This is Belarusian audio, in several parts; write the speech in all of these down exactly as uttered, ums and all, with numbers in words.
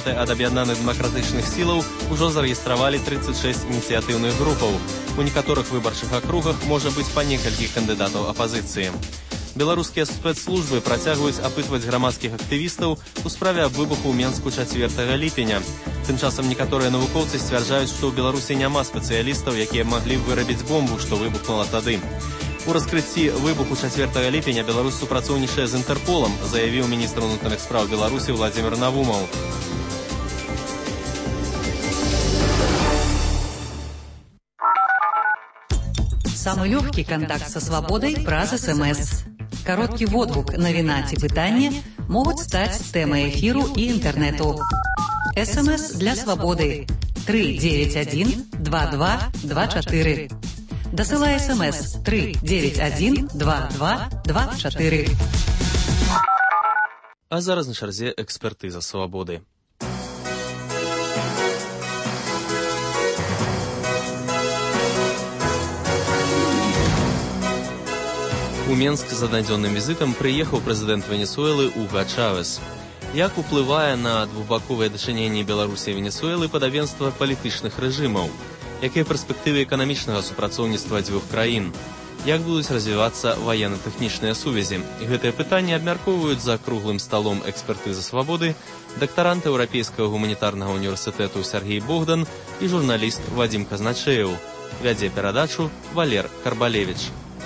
дэпутаты ад аб'яднаных дэмакратычных сілаў ужо зарэгістравалі тридцать шесть ініцыятыўных групаў. У некаторых выбарчых акругах можа быць па некалькіх кандыдатаў апазіцыі. Беларускія спецслужбы працягваюць апытваць грамадскіх актывістаў у справе аб выбуху ў Менску чацвёртага ліпеня. Тым часам некаторыя навукоўцы сцвярджаюць, што ў Беларусі няма спецыялістаў, якія маглі вырабіць бомбу, што выбухнула тады. У раскрыцці выбуху чацвёртага ліпеня Беларусь супрацоўнічае з Інтэрполам, заявіў міністр унутраных спраў Беларусі Владзімір Навумаў. Самый легкий контакт со свободой праз СМС. Короткий водгук, навіна ці пытанне могуць стаць тэмай эфіру і інтэрнэту. СМС для свободы три девять один два два два четыре. Дасылай СМС три девять один два два два четыре. А зараз на чарзе экспертыза свабоды. У Менск з аднадзённым візітам прыехаў прэзідэнт Венесуэлы Уга Чавес. Як уплывае на двухбаковыя дачыненні Беларусі і Венесуэлы падабенства палітычных рэжымаў? Якія перспектывы эканамічнага супрацоўніцтва дзвюх краін? Як будуць развівацца ваенна-тэхнічныя сувязі? Гэтыя пытанні абмяркоўваюць за круглым сталом экспертызы свабоды дактарант Еўрапейскага гуманітарнага універсітэту Сергей Богдан і журналіст Вадзім Казначеў. Вядзе перадачу Валер Карбалевіч.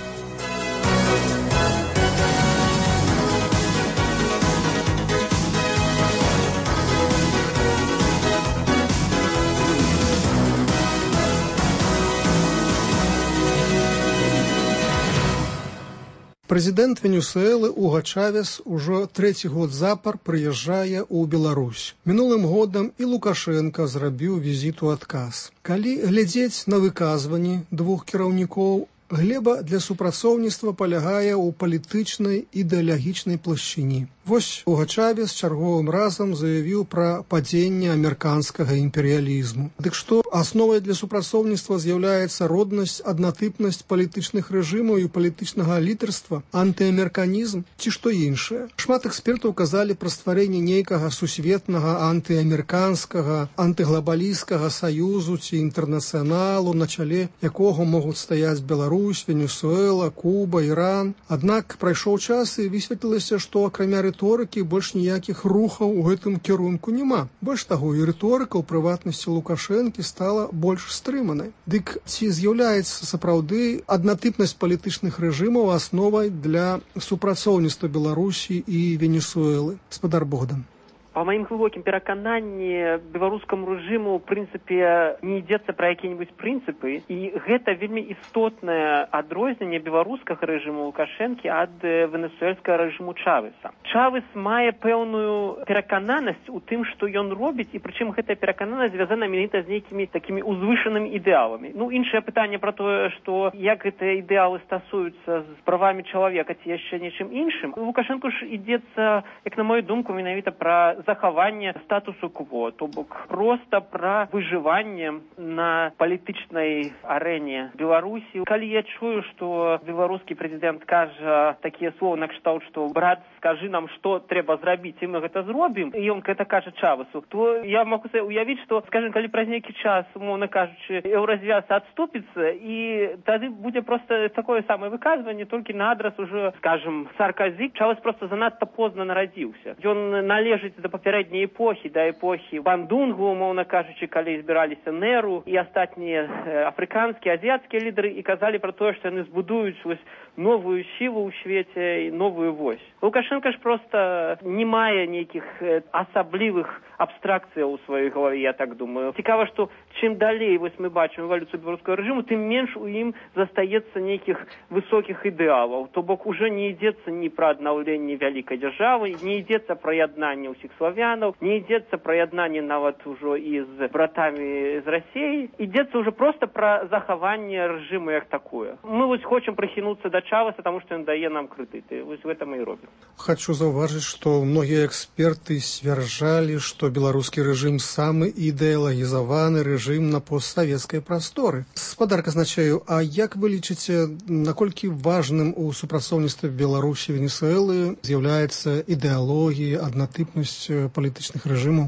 Прэзідэнт Венесуэлы Уга Чавес ужо трэці год запар прыязджае ў Беларусь. Мінулым годам і Лукашенко зрабіў візіту адказ. Калі глядзець на выказванні двух кіраўнікоў, глеба для супрацоўніцтва палягае ў палітычнай ідэалагічнай плашчыні. Вось Уга Чавес чарговым разам заявіў пра падзенне амерыканскага імперыялізму. Дык што асновай для супрацоўніцтва з'яўляецца роднасць, аднатыпнасць палітычных рэжымаў і палітычнага лідарства, антыамерыканізм ці што іншае. Шмат экспертаў казалі пра стварэнне нейкага сусветнага антыамерыканскага, антыглабалісцкага саюзу ці інтэрнацыяналу, на чале якога могуць стаяць Беларусь, Венесуэла, Куба, Іран. Аднак прайшоў час і высветлілася, што акрамя рыторыкі больш ніякіх рухаў у гэтым кірунку няма. Больш таго, і рыторыка ў прыватнасці Лукашэнкі стала больш стрыманай. Дык ці з'яўляецца сапраўды аднатыпнасць палітычных рэжымаў асновай для супрацоўніцтва Беларусі і Венесуэлы? Спадар Богдан. По маім глыбокім перакананні, беларускаму рэжыму, ў прынцыпе, не ідзецца пра якія-небудзь прынцыпы, і гэта вельмі істотнае адрозненне беларускага рэжыму Лукашэнкі ад венесуэльскага рэжыму Чавеса. Чавес мае пэўную перакананасць у тым, што ён робіць, і прычым гэтая перакананасць звязана менавіта з нейкімі такімі узвышанымі ідэаламі. Ну, іншае пытанне пра тое, што як гэтыя ідэалы стасуюцца з правамі чалавека ці яшчэ нечым іншым. Лукашэнку ж ідзецца, як на мою думку, менавіта пра захаванне статусу кво, то бок проста пра выжыванне на палітычнай арэне Беларусі. Калі я чую, што беларускі прэзідэнт кажа такія словы накшталт, што брат, скажы нам, што трэба зрабіць, і мы гэта зробім, і ён гэта кажа Чавесу, то я магу сабе уявіць, што, скажем, калі праз нейкі час, умоўна кажучы, еўразвяз адступіцца, і тады будзе проста такое самае выказванне, толькі на адрас ужо, скажем, Сарказі. Чавес проста занадта позна нарадзіўся. Ён належыць да папярэдняй эпохі, да эпохі Бандунгу, умоўна кажучы, калі збіраліся Неру і астатнія афрыканскія, азіяцкія лідары і казалі пра тое, што яны збудуюць вось новую сілу ў свеце і новую вось. Лукашенко ж проста не мае нейкіх асаблівых абстракцыяў у сваёй галаве, я так думаю. Цікава, што чым далей вось мы бачым эвалюцыю беларускага рэжыму, тым менш у ім застаецца нейкіх высокіх ідэалаў. То бок ужо не ідзецца ні пра аднаўленне вялікай дзяржавы, не ідзецца пра яднанне ўсіх славянаў, не ідзецца пра яднанне нават ужо і з братамі з Расіі. Ідзецца ўжо проста пра захаванне рэжыму як такое. Мы вось хочам прыхінуцца да Чавеса, таму што ён дае нам крэдыты. Вось гэта мы і робім. Хачу заўважыць, што многія эксперты сцвярджалі, што беларускі рэжым самы ідэалагізаваны рэжым на постсавецкай прасторы. Спадар Казначею, а як вы лічыце, наколькі важным у супрацоўніцтве Беларусі і Венесуэлы з'яўляецца ідэалогія, аднатыпнасць палітычных рэжымаў?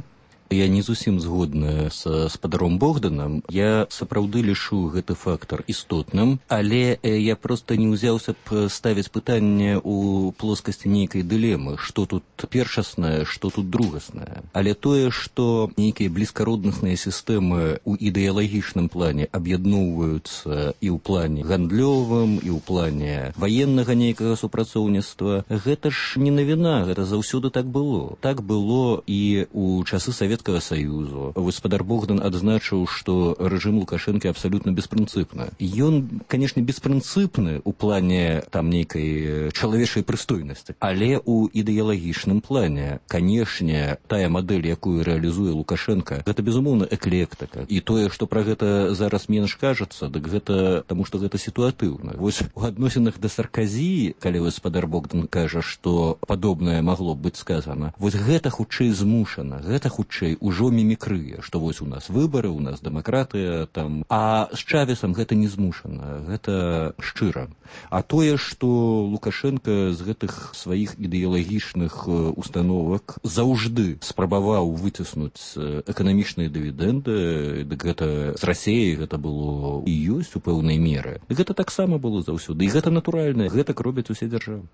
Я не зусім згодна са спадаром Богданам. Я сапраўды лішу гэты фактар істотным, але я проста не ўзяўся б ставіць пытанне ў плоскасці нейкай дылемы, што тут першаснае, што тут другаснае. Але тое, што нейкія блізкароднасныя сістэмы ў ідэалагічным плане аб'ядноўваюцца і ў плане гандлёвым, і ў плане ваеннага нейкага супрацоўніцтва, гэта ж не навіна, гэта заўсёды так было. Так было і ў часы Савецкага Союзу. Гаспадар Богдан адзначыў, што рэжым Лукашэнкі абсалютна беспрынцыпны. Ён, канешне, беспрынцыпны ў плане там нейкай чалавечай прыстойнасці, але ў ідэалагічным плане, канешне, тая мадэль, якую рэалізуе Лукашенко, гэта, безумоўна, эклектыка. І тое, што пра гэта зараз менш кажацца, дык гэта таму, што гэта сітуатыўна. Вось у адносінах да Сарказі, калі гаспадар Богдан кажа, што падобнае магло б быць сказана, вось гэта хутчэй змушана, гэта хутчэй ужо мімікрыя, што вось у нас выбары, у нас дэмакратыя, там, а з Чавесам гэта не змушана, гэта шчыра. А тое, што Лукашенко з гэтых сваіх ідэалагічных установак заўжды спрабаваў выціснуць эканамічныя дывідэнды, дык гэта з Расіяй гэта было і ёсць у пэўнай меры. Дык гэта таксама было заўсёды, і гэта натуральна, гэтак робяць усе дзяржавы.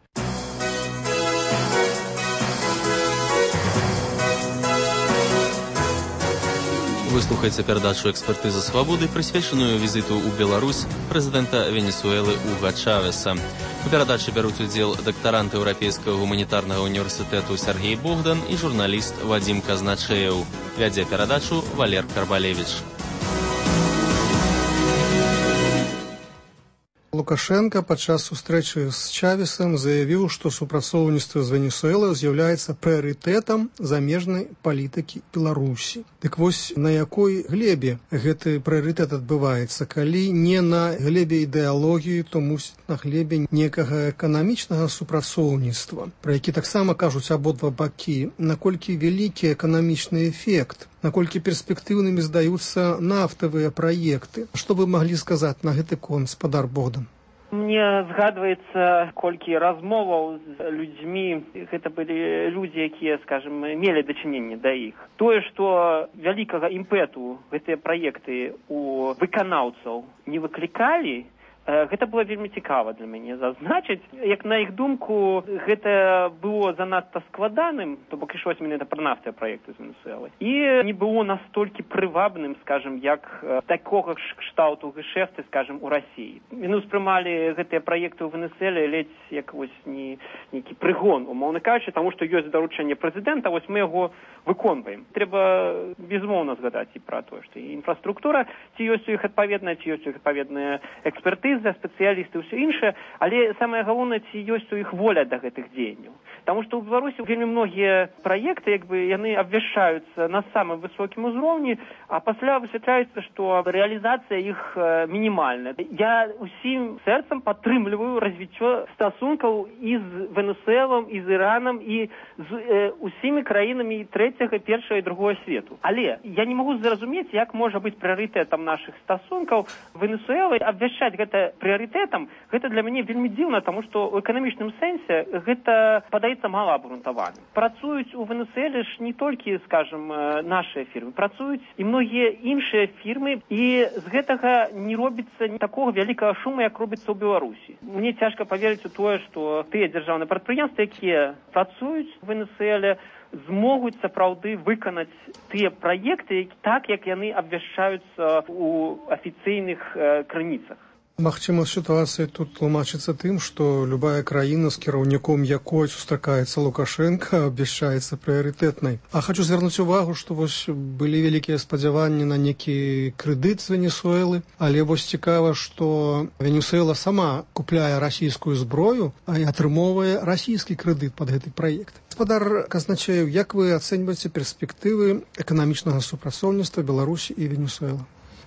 Вы слухаеце перадачу «Экспертыза свабоды», прысвечаную візіту ў Беларусь прэзідэнта Венесуэлы Уга Чавеса. У перадачы бяруць удзел дактарант Еўрапейскага гуманітарнага універсітэту Сергей Богдан і журналіст Вадзім Казначеў. Вядзе перадачу Валер Карбалевіч. Лукашенко падчас сустрэчы з Чавесам заявіў, што супрацоўніцтва з Венесуэлай з'яўляецца прыярытэтам замежнай палітыкі Беларусі. Дык вось на якой глебе гэты прыярытэт адбываецца? Калі не на глебе ідэалогіі, то мусіць на глебе некага эканамічнага супрацоўніцтва, пра які таксама кажуць абодва бакі, наколькі вялікі эканамічны эфект, наколькі перспектыўнымі здаюцца нафтавыя праекты. Што вы маглі сказаць на гэты конт, гаспадар Богдан? Мне згадваецца, колькі размоваў з людзьмі, гэта былі людзі, якія, скажем, мелі дачыненне да іх. Тое, што вялікага імпэту гэтыя праекты у выканаўцаў не выклікалі, гэта было вельмі цікава для мяне зазначыць. Як на іх думку, гэта было занадта складаным, то бок ішлося менавіта пра нафтавыя праекты з Венесуэлай, і не было настолькі прывабным, скажем, як такога ж кшталту гешэфты, скажем, у Расіі. Яны ўспрымалі гэтыя праекты ў Венесуэле ледзь як вось не нейкі прыгон, умоўна кажучы, таму што ёсць даручэнне прэзідэнта, вось мы яго выконваем. Трэба безумоўна згадаць і пра тое, што інфраструктура, ці ёсць у іх адпаведная, ці ёсць у іх адпаведная экспертыза, спецыялісты, ўсё іншае, але самае галоўнае, ці ёсць у іх воля да гэтых дзеянняў. Таму што ў Беларусі вельмі многія праекты, як бы, яны абвяшчаюцца на самым высокім узроўні, а пасля высвятляецца, што рэалізацыя іх мінімальная. Я усім сэрцам падтрымліваю развіццё стасункаў і з Венесуэлам, і з Іранам, і з э, усімі краінамі трэцяга, першага і другога свету. Але я не магу зразумець, як можа быць прыярытэтам нашых стасункаў Венесуэлы абвяшчаць гэта прыярытэтам. Гэта для мяне вельмі дзіўна, таму што ў эканамічным сэнсе гэта падаецца мала абгрунтаваным. Працуюць у Венесуэле ж не толькі, скажем, нашыя фірмы, працуюць і многія іншыя фірмы, і з гэтага не робіцца такога вялікага шума, як робіцца ў Беларусі. Мне цяжка паверыць у тое, што тыя дзяржаўныя прадпрыемствы, якія працуюць у Венесуэле, змогуць сапраўды выканаць тыя праекты так, як яны абвяшчаюцца ў афіцыйных э, крыніцах. Магчыма, сітуацыя тут тлумачыцца тым, што любая краіна, з кіраўніком якой сустракаецца Лукашенко, абвяшчаецца прыярытэтнай. А хочу звярнуць увагу, што вось былі вялікія спадзяванні на некі крэдыт з Венесуэлы, але вось цікава, што Венесуэла сама купляе расійскую зброю, а і атрымоўвае расійскі крэдыт пад гэты праект. Гаспадар Казначеў, як вы ацэньваеце перспектывы эканамічнага супрацоўніцтва Беларусі і Венесуэлы?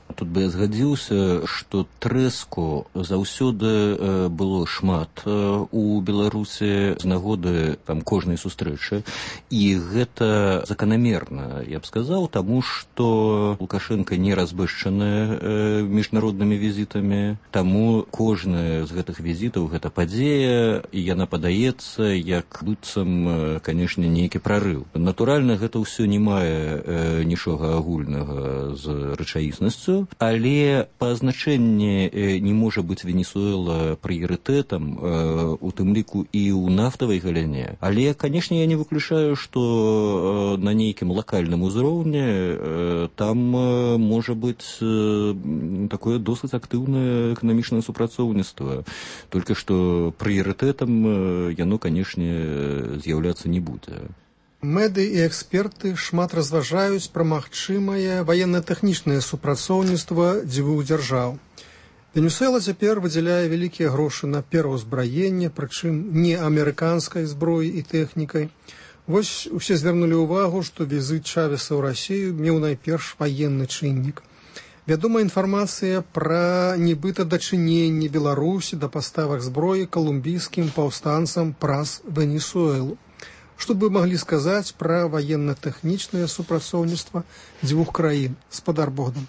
Тут бы я згадзіўся, што трэску заўсёды было шмат у Беларусі з нагоды там кожнай сустрэчы, і гэта заканамерна, я б сказаў, таму што Лукашенко не разбэшчаны міжнароднымі візітамі, таму кожны з гэтых візітаў гэта падзея, і яна падаецца як быццам, канешне, нейкі прарыў. Натуральна, гэта ўсё не мае нічога агульнага з рэчаіснасцю, але па азначэнні не можа быць Венесуэла прыярытэтам, у тым ліку і ў нафтавай галіне. Але, канешне, я не выключаю, што на нейкім лакальным узроўні там можа быць такое досыць актыўнае эканамічнае супрацоўніцтва. Толькі што прыярытэтам яно, канешне, з'яўляцца не будзе. Мэды і эксперты шмат разважаюць пра магчымае ваенна-тэхнічнае супрацоўніцтва дзвюх дзяржаў. Венесуэла цяпер выдзяляе вялікія грошы на пераўзбраенне, прычым не амерыканскай зброі і тэхнікай. Вось усе звярнулі ўвагу, што візіт Чавеса ў Расію меў найперш ваенны чыннік. Вядома інфармацыя пра нібыта дачыненне Беларусі да паставак зброі калумбійскім паўстанцам праз Венесуэлу. Што б вы маглі сказаць пра ваенна-тэхнічнае супрацоўніцтва дзвюх краін? Спадар Богдан.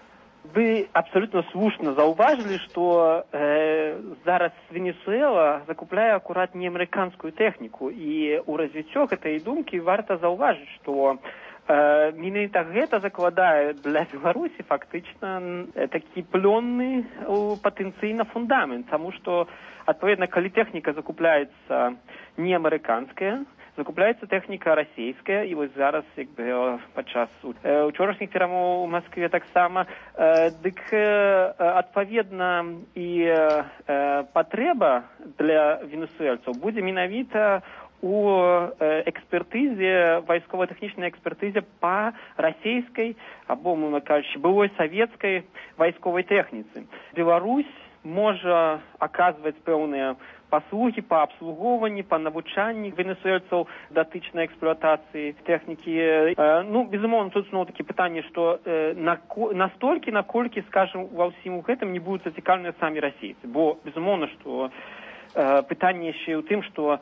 Вы абсолютно слушно заўважылі, што э, зараз Венесуэла закупляе акурат не амерыканскую тэхніку, і ў развіццё гэтай думкі варта заўважыць, што э, менавіта гэта закладае для Беларусі фактычна такі плённы патэнцыйна фундамент, таму што, адпаведна, калі тэхніка закупляецца не амерыканская, закупляецца тэхніка расійская, і вось зараз, як бы, падчас учорашніх перамоў у Маскве таксама, дык, адпаведна, і патрэба для венесуэльцаў будзе менавіта у экспертызе, вайсково-тэхнічнай экспертызе па расійскай, або, мовна кажучы, былой савецкай вайсковай тэхніцы. Беларусь можа аказваць пэўныя паслугі па абслугоўванні, па навучанні венесуэльцаў датычнай эксплуатацыі тэхнікі. Ну, безумоўна, тут зноў-такі пытанне, што настолькі, наколькі, скажем, ва ўсім у гэтым не будуць зацікаўлены самі расійцы. Бо, безумоўна, што пытанне яшчэ ў тым, што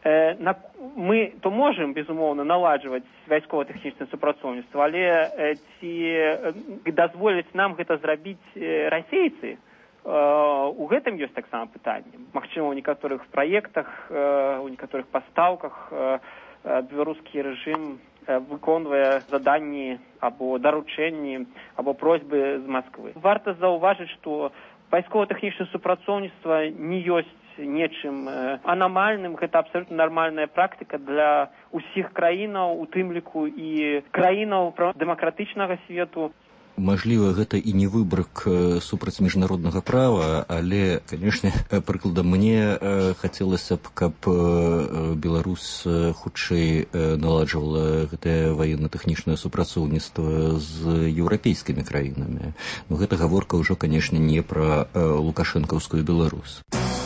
мы то можам, безумоўна, наладжваць вайсково-тэхнічнае супрацоўніцтва, але ці дазволяць нам гэта зрабіць расейцы, у гэтым ёсць таксама пытанне. Магчыма, у некаторых праектах, у некаторых пастаўках беларускі рэжым выконвае заданні або даручэнні, або просьбы з Масквы. Варта заўважыць, што вайсково-тэхнічнае супрацоўніцтва не ёсць нечым анамальным, гэта абсалютна нармальная практыка для ўсіх краінаў, у тым ліку і краінаў дэмакратычнага свету. Мажліва, гэта і не выбрак супраць міжнароднага права, але, канешне, прыкладам, мне хацелася б, каб Беларусь хутчэй наладжвала гэтае ваенна-тэхнічнае супрацоўніцтва з еўрапейскімі краінамі. Но гэта гаворка ўжо, канешне, не пра лукашэнкаўскую Беларусь.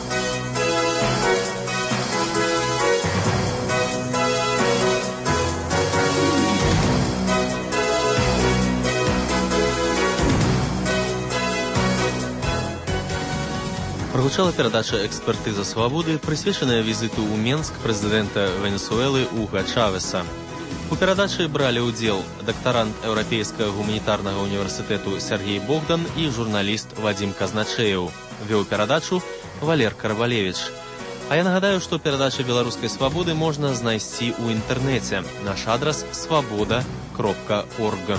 Прагучала перадача «Экспертыза свабоды», прысвечаная візіту ў Менск прэзідэнта Венесуэлы Уга Чавеса. У перадачы бралі ўдзел дактарант Еўрапейскага гуманітарнага універсітэту Сергей Богдан і журналіст Вадзім Казначэеў. Вёў перадачу Валер Карвалевіч. А я нагадаю, што перадачы «Беларускай свабоды» можна знайсці ў інтэрнэце. Наш адрас свабода кропка орг.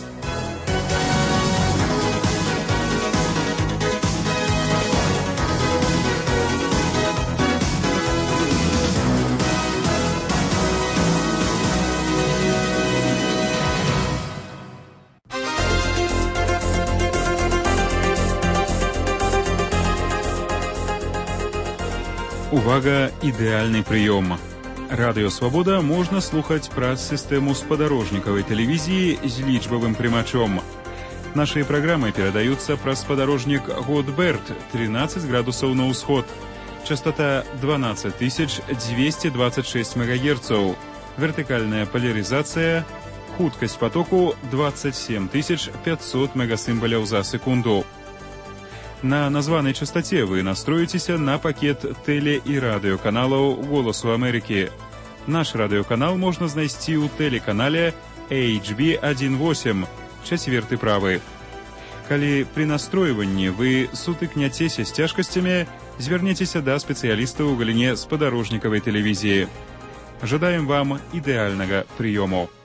Увага, ідэальны прыём. Радыё «Свабода» можна слухаць праз сістэму спадарожнікавай тэлевізіі з лічбавым прымачом. Нашыя праграмы перадаюцца праз спадарожнік Годберт, тринадцать градусаў на ўсход. Частота дванадцать тысяч двести двадцать шесть мегагерцаў. Вертыкальная поляризация Хуткасць потоку двадцать семь тысяч пятьсот мегасимболяў за секунду. На названай частоце вы настроіцеся на пакет тэле- і радыёканалаў «Голасу Амерыкі». Наш радыёканал можна знайсці ў тэлеканале эйч би один восемь, чацверты правы. Калі пры настройванні вы сутыкняцеся з цяжкасцямі, звярніцеся да спецыяліста ў галіне спадарожнікавай тэлевізіі. Жадаем вам ідэальнага прыёму.